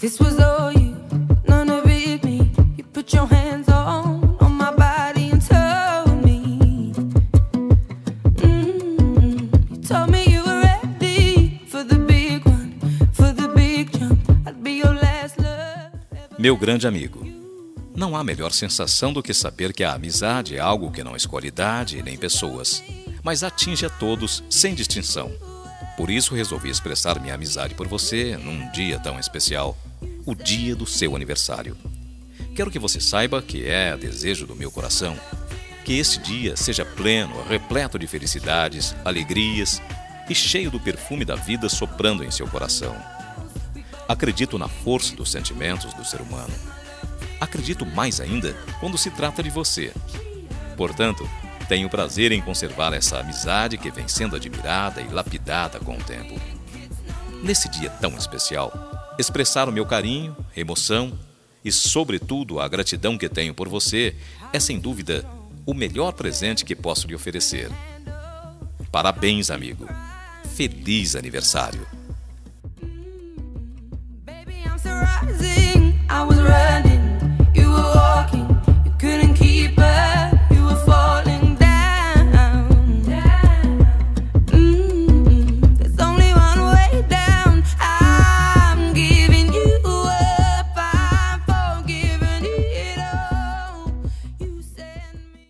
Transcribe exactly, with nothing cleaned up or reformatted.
this was all you, none of it me. You put your hands on, on my body and told me, mm, you told me you were ready for the big one, for the big jump. I'd be your last love. Meu grande amigo, não há melhor sensação do que saber que a amizade é algo que não escolhe idade nem pessoas, mas atinge a todos sem distinção. Por isso resolvi expressar minha amizade por você num dia tão especial, o dia do seu aniversário. Quero que você saiba que é desejo do meu coração que este dia seja pleno, repleto de felicidades, alegrias e cheio do perfume da vida soprando em seu coração. Acredito na força dos sentimentos do ser humano. Acredito mais ainda quando se trata de você. Portanto, tenho prazer em conservar essa amizade que vem sendo admirada e lapidada com o tempo. Nesse dia tão especial, expressar o meu carinho, emoção e, sobretudo, a gratidão que tenho por você é, sem dúvida, o melhor presente que posso lhe oferecer. Parabéns, amigo. Feliz aniversário!